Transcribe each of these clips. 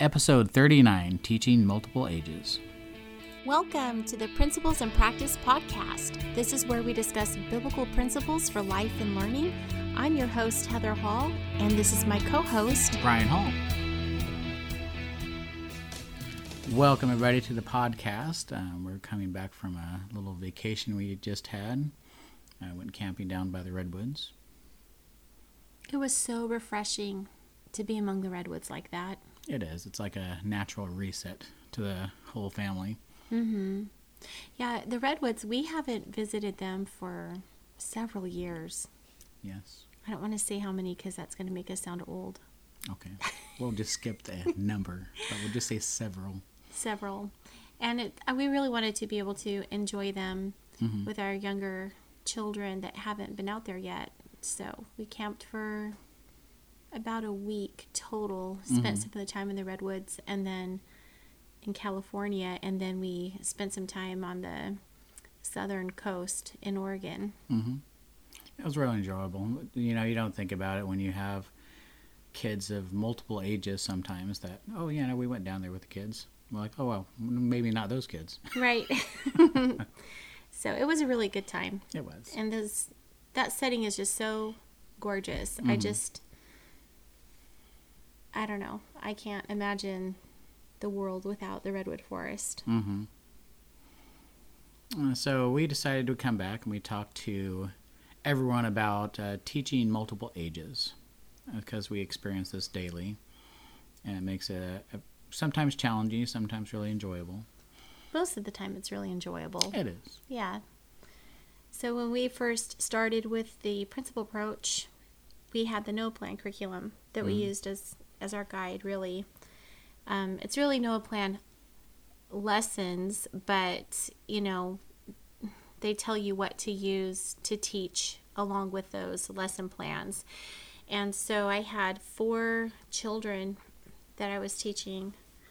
Episode 39, Teaching Multiple Ages. Welcome to the Principles and Practice Podcast. This is where we discuss biblical principles for life and learning. I'm your host, Heather Hall, and this is my co-host, Brian Hall. Welcome, everybody, to the podcast. We're coming back from a little vacation we just had. I went camping down by the Redwoods. It was so refreshing to be among the Redwoods like that. It is. It's like a natural reset to the whole family. Mm-hmm. Yeah, the Redwoods, we haven't visited them for several years. Yes. I don't want to say how many because that's going to make us sound old. Okay. We'll just skip the number, but we'll just say several. Several. And we really wanted to be able to enjoy them with our younger children that haven't been out there yet. So we camped for about a week total, spent some of the time in the Redwoods and then in California, and then we spent some time on the southern coast in Oregon. Mm-hmm. It was really enjoyable. You know, you don't think about it when you have kids of multiple ages sometimes that, oh, yeah, no, we went down there with the kids. We're like, oh, well, maybe not those kids. Right. So it was a really good time. It was. And that setting is just so gorgeous. I don't know. I can't imagine the world without the redwood forest. So we decided to come back and we talked to everyone about teaching multiple ages because we experience this daily, and it makes it sometimes challenging, sometimes really enjoyable. Most of the time it's really enjoyable. It is. Yeah. So when we first started with the principal approach, we had the Noah Plan curriculum that we used as our guide, really. It's really Noah Plan lessons, but, you know, they tell you what to use to teach along with those lesson plans. And so I had 4 children that I was teaching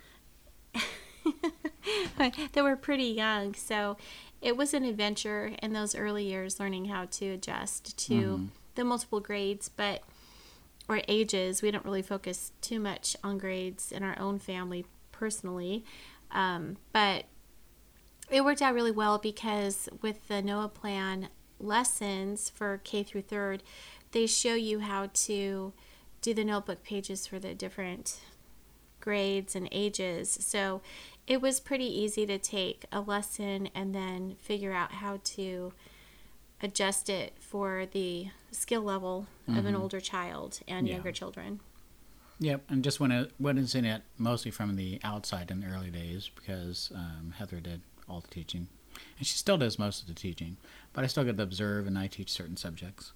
that were pretty young. So it was an adventure in those early years learning how to adjust to the multiple grades, or ages. We don't really focus too much on grades in our own family personally. But it worked out really well because with the Noah Plan lessons for K through 3rd, they show you how to do the notebook pages for the different grades and ages. So it was pretty easy to take a lesson and then figure out how to adjust it for the skill level of an older child and younger children. Yep, and just went in it mostly from the outside in the early days because Heather did all the teaching. And she still does most of the teaching, but I still get to observe and I teach certain subjects.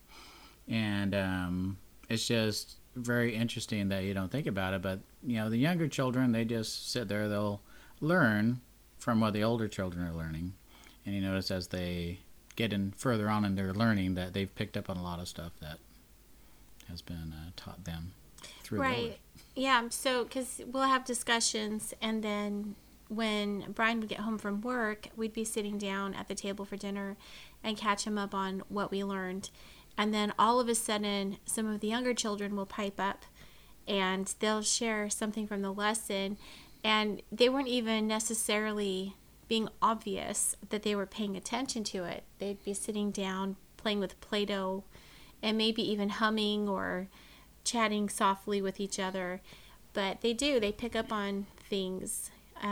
And it's just very interesting that you don't think about it, but, you know, the younger children, they just sit there, they'll learn from what the older children are learning. And you notice as they get in further on in their learning that they've picked up on a lot of stuff that has been taught them through Right. Yeah, so because we'll have discussions, and then when Brian would get home from work, we'd be sitting down at the table for dinner and catch him up on what we learned. And then all of a sudden, some of the younger children will pipe up and they'll share something from the lesson, and they weren't even necessarily being obvious that they were paying attention to it. They'd be sitting down playing with Play-Doh and maybe even humming or chatting softly with each other. But they pick up on things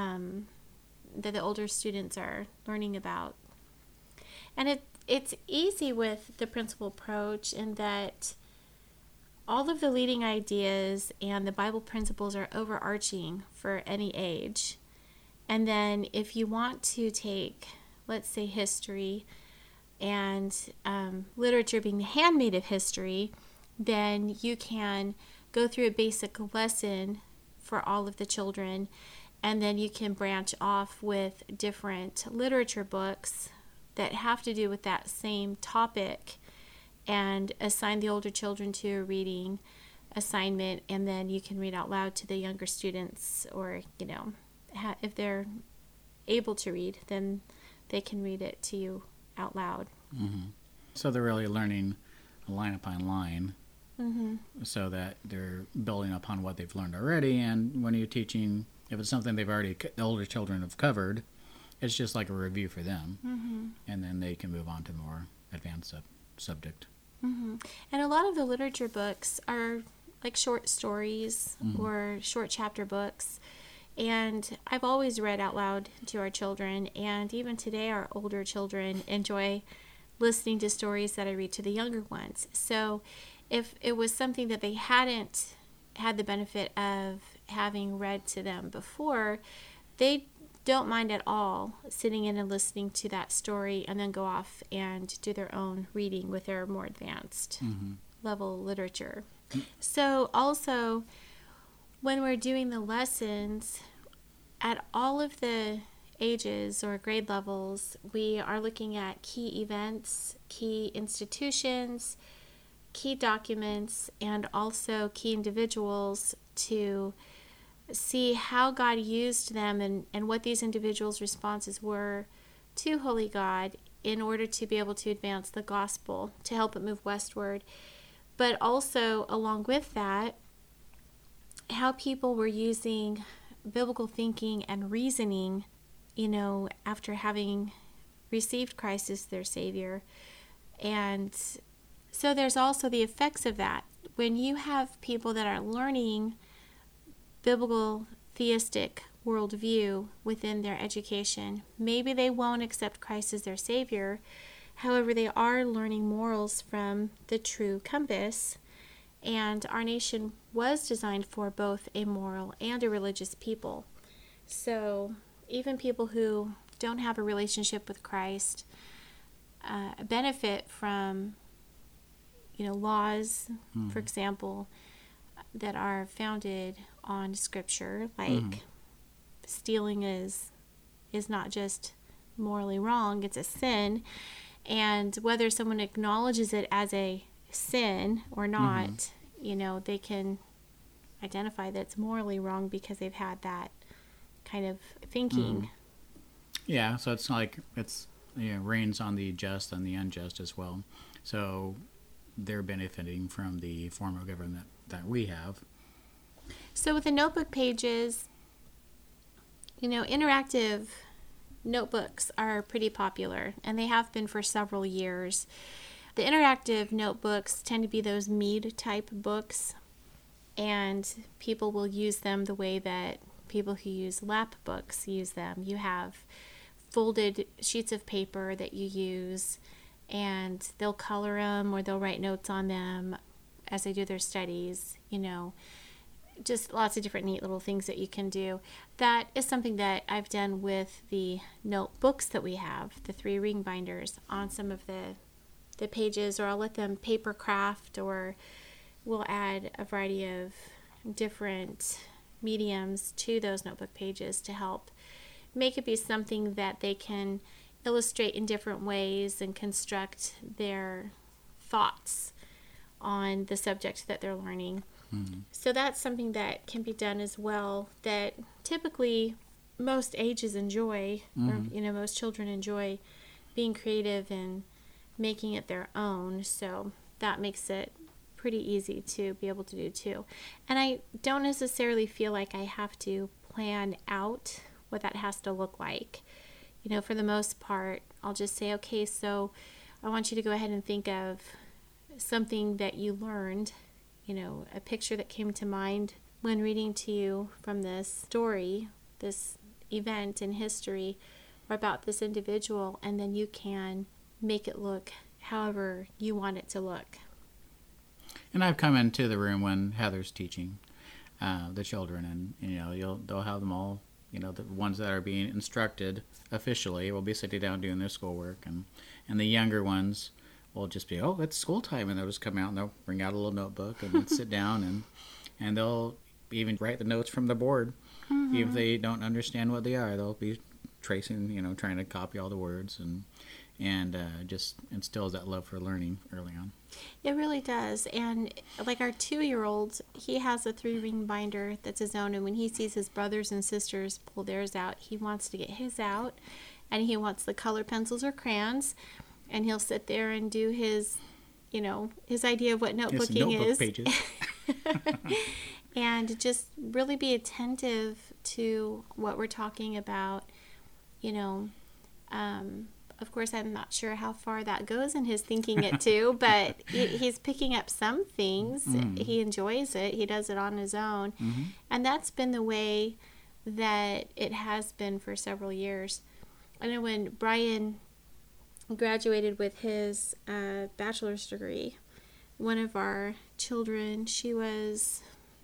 that the older students are learning about. And it's easy with the principal approach in that all of the leading ideas and the Bible principles are overarching for any age. And then if you want to take, let's say, history and literature being the handmaid of history, then you can go through a basic lesson for all of the children, and then you can branch off with different literature books that have to do with that same topic and assign the older children to a reading assignment, and then you can read out loud to the younger students, or, you know, if they're able to read, then they can read it to you out loud. So they're really learning line upon line so that they're building upon what they've learned already. And when you're teaching, if it's something they've already, the older children have covered, it's just like a review for them, and then they can move on to more advanced subject. And a lot of the literature books are like short stories or short chapter books. And I've always read out loud to our children, and even today our older children enjoy listening to stories that I read to the younger ones. So if it was something that they hadn't had the benefit of having read to them before, they don't mind at all sitting in and listening to that story and then go off and do their own reading with their more advanced level literature. So also, when we're doing the lessons at all of the ages or grade levels, we are looking at key events, key institutions, key documents, and also key individuals to see how God used them and what these individuals' responses were to Holy God in order to be able to advance the gospel, to help it move westward. But also, along with that, how people were using biblical thinking and reasoning, after having received Christ as their Savior. And so there's also the effects of that. When you have people that are learning biblical theistic worldview within their education, maybe they won't accept Christ as their Savior. However, they are learning morals from the true compass. And our nation was designed for both a moral and a religious people. So even people who don't have a relationship with Christ benefit from, laws, for example, that are founded on Scripture, like stealing is not just morally wrong, it's a sin. And whether someone acknowledges it as a sin or not, they can identify that it's morally wrong because they've had that kind of thinking. Yeah, so it's like it's rains on the just and the unjust as well. So they're benefiting from the form of government that we have. So with the notebook pages, interactive notebooks are pretty popular, and they have been for several years. The interactive notebooks tend to be those Mead type books, and people will use them the way that people who use lap books use them. You have folded sheets of paper that you use, and they'll color them or they'll write notes on them as they do their studies, just lots of different neat little things that you can do. That is something that I've done with the notebooks that we have, the 3 ring binders, on some of the pages, or I'll let them paper craft, or we'll add a variety of different mediums to those notebook pages to help make it be something that they can illustrate in different ways and construct their thoughts on the subject that they're learning. So that's something that can be done as well, that typically most ages enjoy, or most children enjoy being creative and making it their own. So that makes it pretty easy to be able to do too. And I don't necessarily feel like I have to plan out what that has to look like. For the most part, I'll just say, okay, so I want you to go ahead and think of something that you learned, a picture that came to mind when reading to you from this story, this event in history, or about this individual, and then you can make it look however you want it to look. And I've come into the room when Heather's teaching the children, and they'll have them all, the ones that are being instructed officially will be sitting down doing their schoolwork, and the younger ones will just be, oh, it's school time, and they'll just come out and they'll bring out a little notebook and sit down, and they'll even write the notes from the board. Even if they don't understand what they are, they'll be tracing, trying to copy all the words, and just instills that love for learning early on. It really does. And like our 2-year-old, he has a 3 ring binder that's his own, and when he sees his brothers and sisters pull theirs out, he wants to get his out, and he wants the color pencils or crayons, and he'll sit there and do his his idea of what It's notebooking notebook is. pages. And just really be attentive to what we're talking about. Of course, I'm not sure how far that goes in his thinking it too, but he's picking up some things. He enjoys it. He does it on his own. And that's been the way that it has been for several years. I know when Brian graduated with his bachelor's degree, one of our children, she was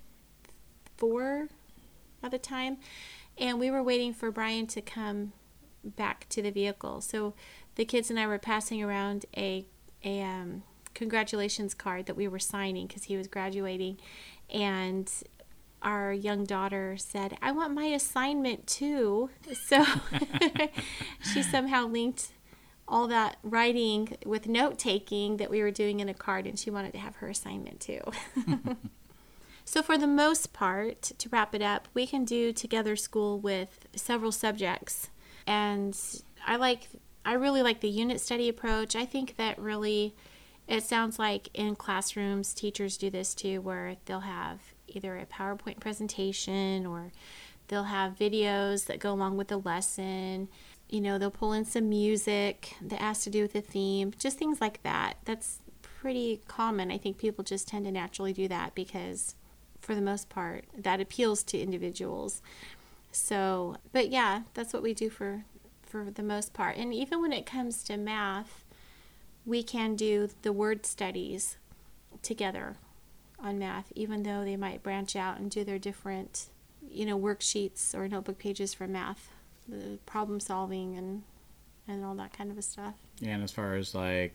4 at the time, and we were waiting for Brian to come back to the vehicle. So the kids and I were passing around a congratulations card that we were signing because he was graduating, and our young daughter said, "I want my assignment too." So she somehow linked all that writing with note-taking that we were doing in a card, and she wanted to have her assignment too. So for the most part, to wrap it up, we can do Together School with several subjects. And I really like the unit study approach. I think that really, it sounds like in classrooms, teachers do this too, where they'll have either a PowerPoint presentation or they'll have videos that go along with the lesson. They'll pull in some music that has to do with the theme, just things like that. That's pretty common. I think people just tend to naturally do that because, for the most part, that appeals to individuals. So, but yeah, that's what we do for the most part. And even when it comes to math, we can do the word studies together on math, even though they might branch out and do their different, worksheets or notebook pages for math, the problem solving and all that kind of a stuff. Yeah, and as far as like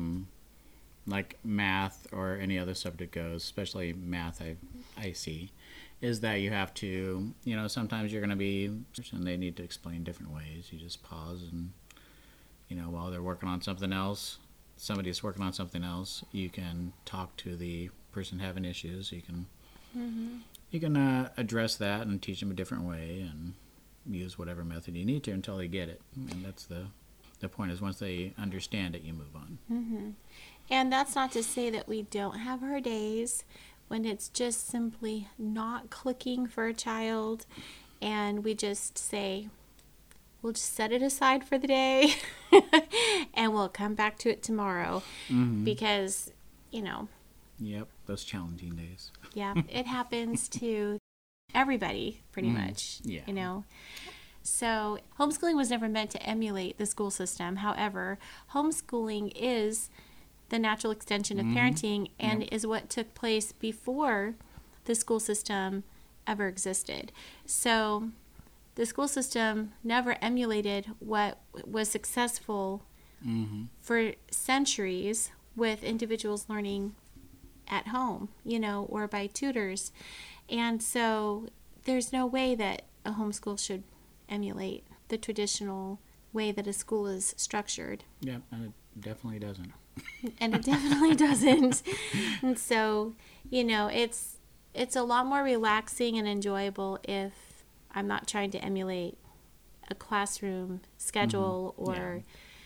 math or any other subject goes, especially math, I see, is that you have to, sometimes you're going to be, and they need to explain different ways. You just pause and, while they're working on something else, somebody's working on something else, you can talk to the person having issues. You can address that and teach them a different way and use whatever method you need to until they get it. And that's the point, is once they understand it, you move on. And that's not to say that we don't have our days when it's just simply not clicking for a child, and we just say, we'll just set it aside for the day and we'll come back to it tomorrow. Because, Yep, those challenging days. Yeah, it happens to everybody pretty much. Yeah. So homeschooling was never meant to emulate the school system. However, homeschooling is the natural extension of parenting and is what took place before the school system ever existed. So the school system never emulated what was successful for centuries with individuals learning at home, or by tutors. And so there's no way that a homeschool should emulate the traditional way that a school is structured. Yeah, and it definitely doesn't. And it definitely doesn't. And so, it's a lot more relaxing and enjoyable if I'm not trying to emulate a classroom schedule or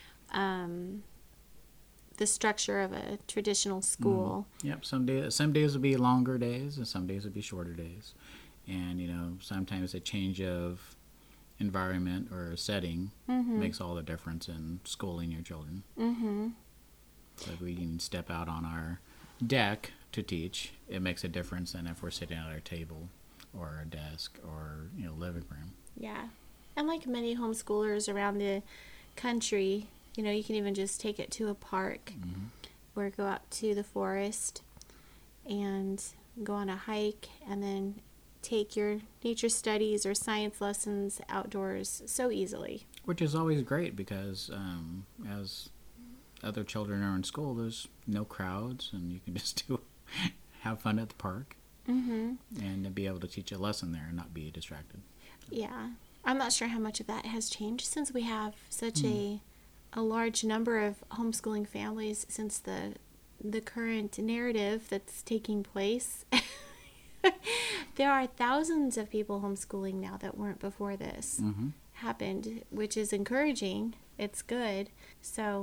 the structure of a traditional school. Yep, some days will be longer days and some days will be shorter days. And, sometimes a change of environment or a setting makes all the difference in schooling your children. So if we can step out on our deck to teach, it makes a difference than if we're sitting at our table or a desk or, living room. Yeah. And like many homeschoolers around the country, you can even just take it to a park or go out to the forest and go on a hike and then take your nature studies or science lessons outdoors so easily. Which is always great because as other children are in school, there's no crowds and you can just have fun at the park and be able to teach a lesson there and not be distracted. Yeah. I'm not sure how much of that has changed since we have such a large number of homeschooling families since the current narrative that's taking place. There are thousands of people homeschooling now that weren't before this happened, which is encouraging. It's good. So,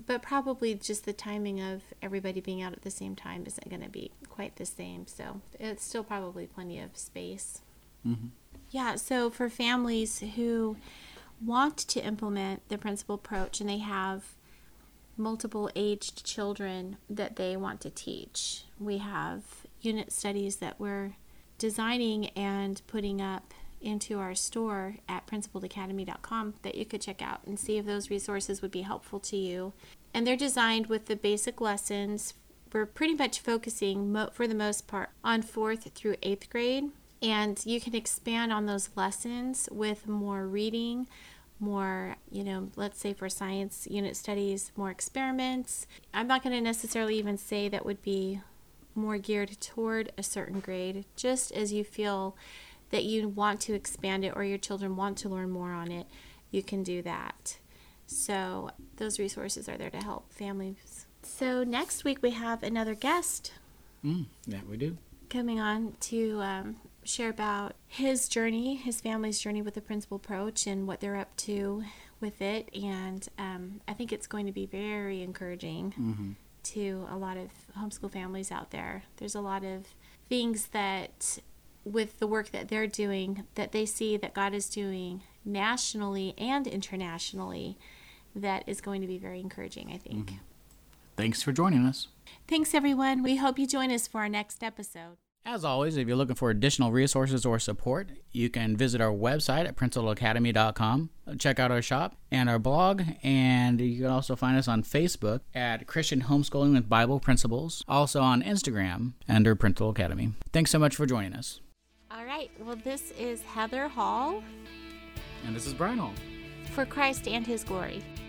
but probably just the timing of everybody being out at the same time isn't going to be quite the same. So it's still probably plenty of space. Mm-hmm. Yeah, so for families who want to implement the principal approach and they have multiple aged children that they want to teach, we have unit studies that we're designing and putting up into our store at principledacademy.com that you could check out and see if those resources would be helpful to you. And they're designed with the basic lessons. We're pretty much focusing, for the most part, on 4th through 8th grade. And you can expand on those lessons with more reading, more, let's say for science unit studies, more experiments. I'm not going to necessarily even say that would be more geared toward a certain grade, just as you feel that you want to expand it or your children want to learn more on it, you can do that. So those resources are there to help families. So next week we have another guest. That we do. Coming on to share about his journey, his family's journey with the principal approach and what they're up to with it. And I think it's going to be very encouraging to a lot of homeschool families out there. There's a lot of things that with the work that they're doing that they see that God is doing nationally and internationally that is going to be very encouraging, I think. Thanks for joining us. Thanks, everyone. We hope you join us for our next episode. As always, if you're looking for additional resources or support, you can visit our website at principledacademy.com, check out our shop and our blog, and you can also find us on Facebook at Christian Homeschooling with Bible Principles, also on Instagram under Principal Academy. Thanks so much for joining us. All right. Well, this is Heather Hall. And this is Brian Hall. For Christ and His glory.